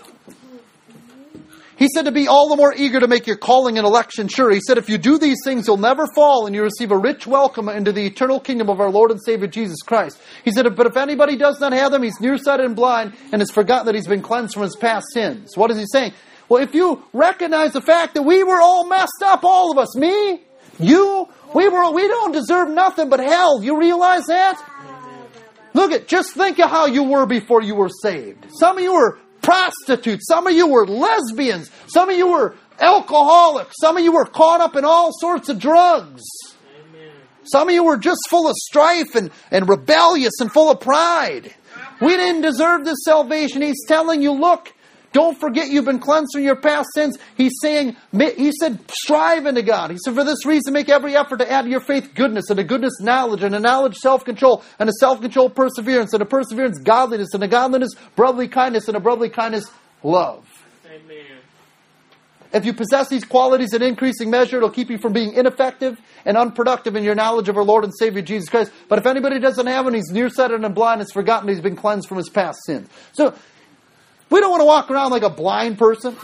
He said to be all the more eager to make your calling and election sure. He said, if you do these things, you'll never fall and you receive a rich welcome into the eternal kingdom of our Lord and Savior Jesus Christ. He said, but if anybody does not have them, he's nearsighted and blind and has forgotten that he's been cleansed from his past sins. What is he saying? Well, if you recognize the fact that we were all messed up, all of us, me, you, we don't deserve nothing but hell. You realize that? Just think of how you were before you were saved. Some of you were prostitutes. Some of you were lesbians. Some of you were alcoholics. Some of you were caught up in all sorts of drugs. Amen. Some of you were just full of strife and rebellious and full of pride. We didn't deserve this salvation. He's telling you, look, don't forget you've been cleansed from your past sins. He said, strive into God. He said, for this reason, make every effort to add to your faith goodness, and to goodness knowledge, and to knowledge self-control, and to self-control perseverance, and to perseverance godliness, and to godliness brotherly kindness, and to brotherly kindness love. Amen. If you possess these qualities in increasing measure, it'll keep you from being ineffective and unproductive in your knowledge of our Lord and Savior Jesus Christ. But if anybody doesn't have it, he's nearsighted and blind, has forgotten he's been cleansed from his past sins. So, we don't want to walk around like a blind person.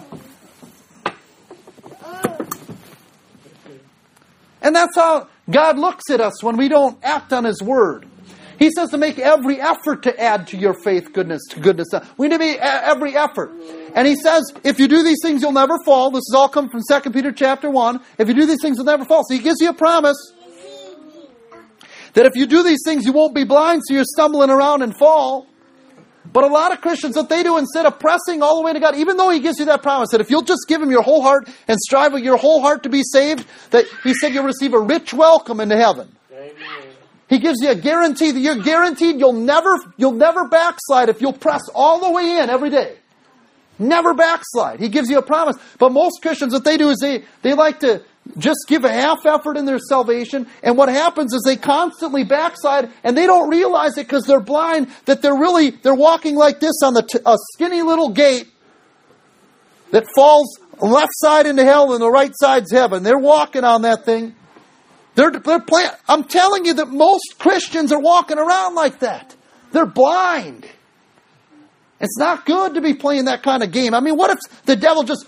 And that's how God looks at us when we don't act on His Word. He says to make every effort to add to your faith goodness, to goodness. We need to make every effort. And He says, if you do these things, you'll never fall. This has all come from 2 Peter chapter 1. If you do these things, you'll never fall. So He gives you a promise that if you do these things, you won't be blind, so you're stumbling around and fall. But a lot of Christians, what they do, instead of pressing all the way to God, even though He gives you that promise, that if you'll just give Him your whole heart and strive with your whole heart to be saved, that He said you'll receive a rich welcome into heaven. Amen. He gives you a guarantee that you're guaranteed you'll never backslide if you'll press all the way in every day. Never backslide. He gives you a promise. But most Christians, what they do is they like to just give a half effort in their salvation, and what happens is they constantly backslide, and they don't realize it because they're blind, that they're walking like this on a skinny little gate that falls left side into hell and the right side's heaven. They're walking on that thing. I'm telling you that most Christians are walking around like that. They're blind. It's not good to be playing that kind of game. I mean, what if the devil just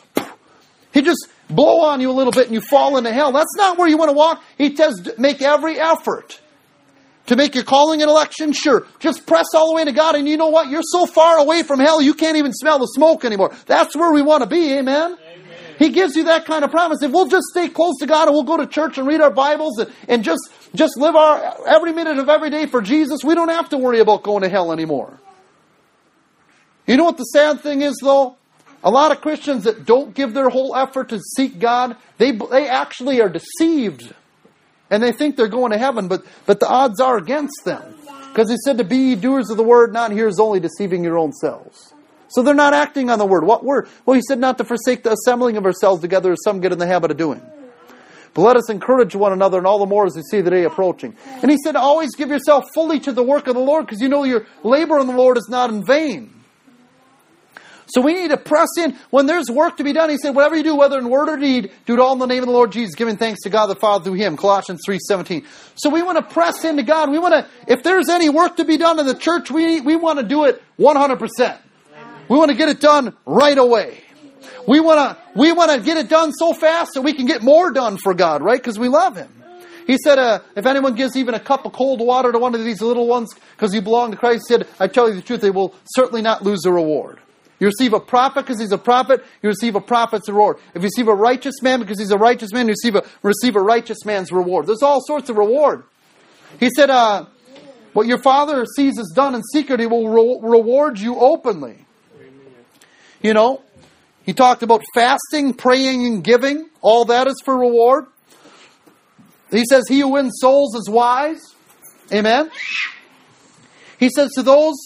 blow on you a little bit and you fall into hell? That's not where you want to walk. He says make every effort to make your calling and election sure. Just press all the way to God, and you know what? You're so far away from hell you can't even smell the smoke anymore. That's where we want to be, amen? He gives you that kind of promise. If we'll just stay close to God and we'll go to church and read our Bibles and just live our every minute of every day for Jesus, we don't have to worry about going to hell anymore. You know what the sad thing is, though? A lot of Christians that don't give their whole effort to seek God, they actually are deceived. And they think they're going to heaven, but the odds are against them. Because he said to be ye doers of the word, not hearers only, deceiving your own selves. So they're not acting on the word. What word? Well, he said not to forsake the assembling of ourselves together as some get in the habit of doing. But let us encourage one another, and all the more as we see the day approaching. And he said always give yourself fully to the work of the Lord, because you know your labor in the Lord is not in vain. So we need to press in. When there's work to be done, he said, whatever you do, whether in word or deed, do it all in the name of the Lord Jesus, giving thanks to God the Father through him. Colossians 3:17. So we want to press into God. We want to, if there's any work to be done in the church, we want to do it 100%. We want to get it done right away. We want to get it done so fast that we can get more done for God, right? Because we love him. He said, if anyone gives even a cup of cold water to one of these little ones because you belong to Christ, he said, I tell you the truth, they will certainly not lose the reward. You receive a prophet because he's a prophet, you receive a prophet's reward. If you receive a righteous man because he's a righteous man, you receive a righteous man's reward. There's all sorts of reward. He said, what your Father sees is done in secret, he will reward you openly. You know, he talked about fasting, praying, and giving. All that is for reward. He says, he who wins souls is wise. Amen. He says to those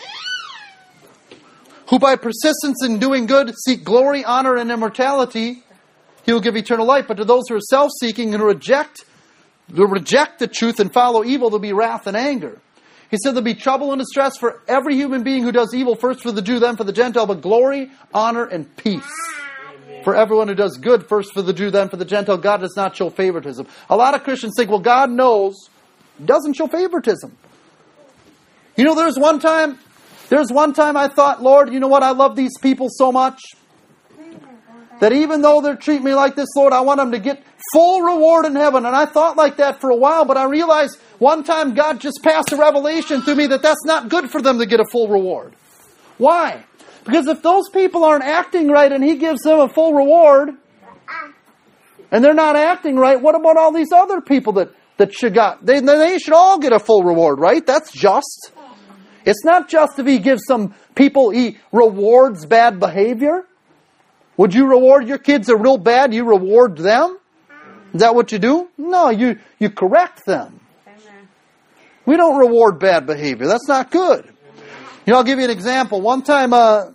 who by persistence in doing good seek glory, honor, and immortality, he will give eternal life. But to those who are self-seeking and reject the truth and follow evil, there will be wrath and anger. He said there'll be trouble and distress for every human being who does evil, first for the Jew, then for the Gentile, but glory, honor, and peace. For everyone who does good, first for the Jew, then for the Gentile. God does not show favoritism. A lot of Christians think, well, God knows. He doesn't show favoritism. You know, there's one time I thought, Lord, you know what? I love these people so much that even though they're treating me like this, Lord, I want them to get full reward in heaven. And I thought like that for a while, but I realized one time God just passed a revelation to me that that's not good for them to get a full reward. Why? Because if those people aren't acting right and he gives them a full reward, and they're not acting right, what about all these other people that should got? They should all get a full reward, right? That's just. It's not just if he gives some people, he rewards bad behavior. Would you reward your kids that are real bad? You reward them? Is that what you do? No, you correct them. We don't reward bad behavior. That's not good. You know, I'll give you an example. One time,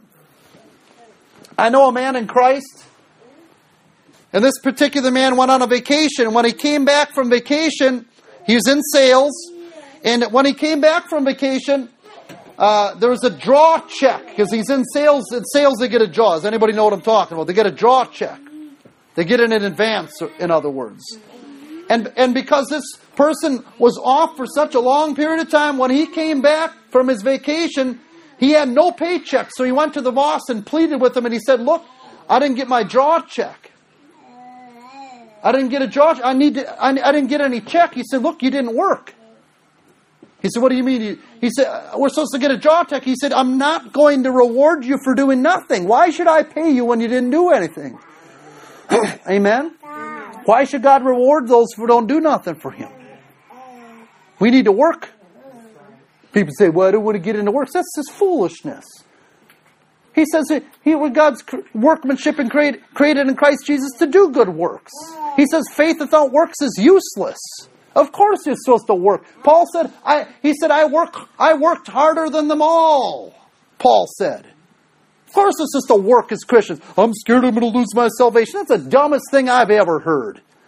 I know a man in Christ, and this particular man went on a vacation. When he came back from vacation, he was in sales, and when he came back from vacation, there was a draw check, because he's in sales. In sales, they get a draw. Does anybody know what I'm talking about? They get a draw check. They get it in advance, in other words. And because this person was off for such a long period of time, when he came back from his vacation, he had no paycheck. So he went to the boss and pleaded with him, and he said, look, I didn't get my draw check. I didn't get a draw check. I didn't get any check. He said, look, you didn't work. He said, what do you mean? He said, we're supposed to get a draw check. He said, I'm not going to reward you for doing nothing. Why should I pay you when you didn't do anything? Amen? Why should God reward those who don't do nothing for him? We need to work. People say, well, I don't want to get into works. That's just foolishness. He says we're God's workmanship and created in Christ Jesus to do good works. He says faith without works is useless. Of course you're supposed to work. Paul said, I worked harder than them all. Paul said. Of course it's just to work as Christians. I'm scared I'm going to lose my salvation. That's the dumbest thing I've ever heard.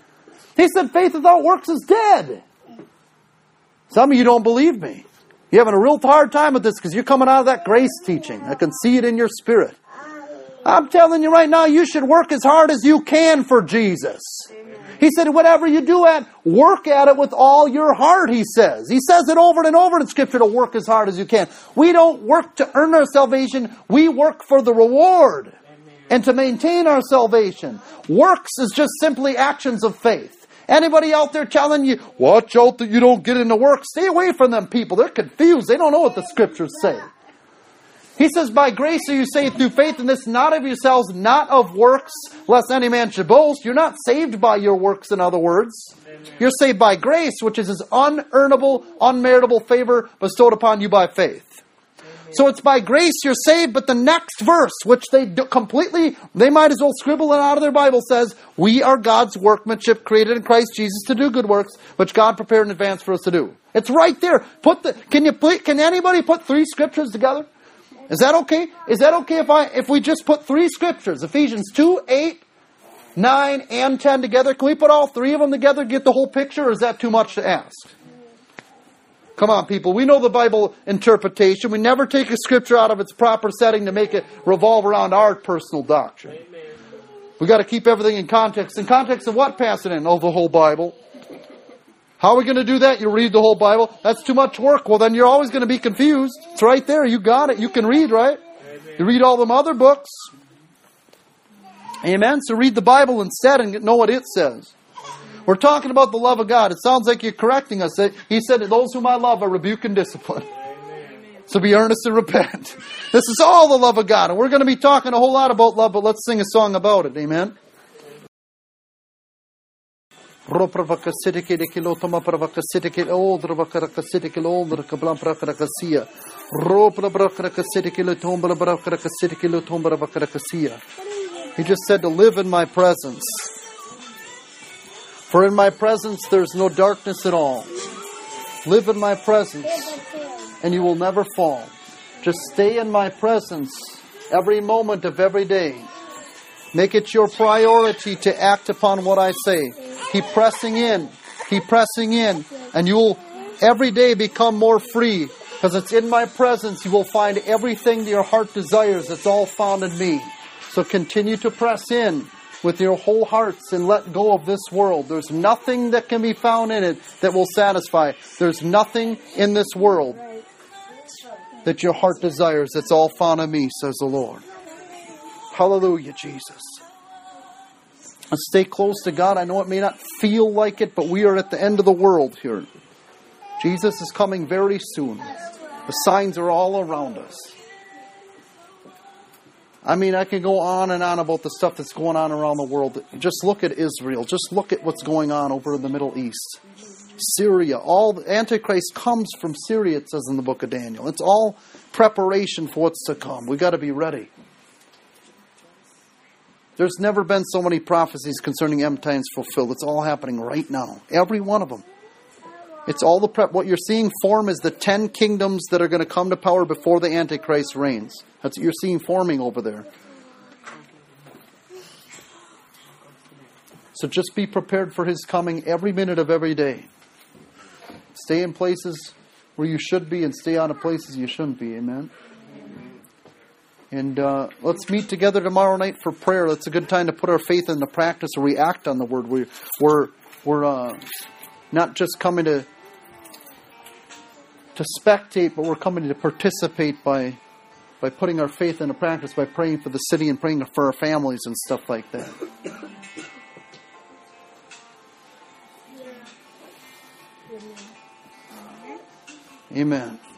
He said faith without works is dead. Some of you don't believe me. You're having a real hard time with this because you're coming out of that grace teaching. I can see it in your spirit. I'm telling you right now, you should work as hard as you can for Jesus. He said, whatever you do work at it with all your heart, he says. He says it over and over in Scripture to work as hard as you can. We don't work to earn our salvation. We work for the reward and to maintain our salvation. Works is just simply actions of faith. Anybody out there telling you, watch out that you don't get into work, stay away from them people. They're confused. They don't know what the Scriptures say. He says, by grace are you saved through faith, and this not of yourselves, not of works, lest any man should boast. You're not saved by your works, in other words. Amen. You're saved by grace, which is His unearnable, unmeritable favor bestowed upon you by faith. Amen. So it's by grace you're saved, but the next verse, which they might as well scribble it out of their Bible, says, we are God's workmanship created in Christ Jesus to do good works, which God prepared in advance for us to do. It's right there. Can anybody put 3 scriptures together? Is that okay? Is that okay if we just put 3 scriptures? Ephesians 2, 8, 9, and 10 together. Can we put all 3 of them together, get the whole picture, or is that too much to ask? Come on, people. We know the Bible interpretation. We never take a scripture out of its proper setting to make it revolve around our personal doctrine. We've got to keep everything in context. In context of what, Pastor Dan? Oh, the whole Bible. How are we going to do that? You read the whole Bible? That's too much work. Well, then you're always going to be confused. It's right there. You got it. You can read, right? Amen. You read all them other books. Amen? So read the Bible instead and know what it says. We're talking about the love of God. It sounds like you're correcting us. He said, those whom I love I rebuke and discipline. Amen. So be earnest and repent. This is all the love of God. And we're going to be talking a whole lot about love, but let's sing a song about it. Amen? Ro pravakasitike de kilotoma pravakasitike oldra vakarakasitike oldra kablam prakarakasia. Ro pravakasitike lotombra pravakasitike lotombra vakarakasia. He just said to live in my presence. For in my presence there's no darkness at all. Live in my presence and you will never fall. Just stay in my presence every moment of every day. Make it your priority to act upon what I say. Keep pressing in, and you will every day become more free. Because it's in my presence you will find everything that your heart desires. It's all found in me. So continue to press in with your whole hearts and let go of this world. There's nothing that can be found in it that will satisfy. There's nothing in this world that your heart desires. It's all found in me, says the Lord. Hallelujah, Jesus. Let's stay close to God. I know it may not feel like it, but we are at the end of the world here. Jesus is coming very soon. The signs are all around us. I mean, I can go on and on about the stuff that's going on around the world. Just look at Israel. Just look at what's going on over in the Middle East. Syria. All the Antichrist comes from Syria, it says in the book of Daniel. It's all preparation for what's to come. We've got to be ready. There's never been so many prophecies concerning end times fulfilled. It's all happening right now. Every one of them. It's all the prep. What you're seeing form is the 10 kingdoms that are going to come to power before the Antichrist reigns. That's what you're seeing forming over there. So just be prepared for His coming every minute of every day. Stay in places where you should be and stay out of places you shouldn't be. Amen. And let's meet together tomorrow night for prayer. It's a good time to put our faith into practice or react on the Word. We're not just coming to spectate, but we're coming to participate by putting our faith into practice, by praying for the city and praying for our families and stuff like that. Amen.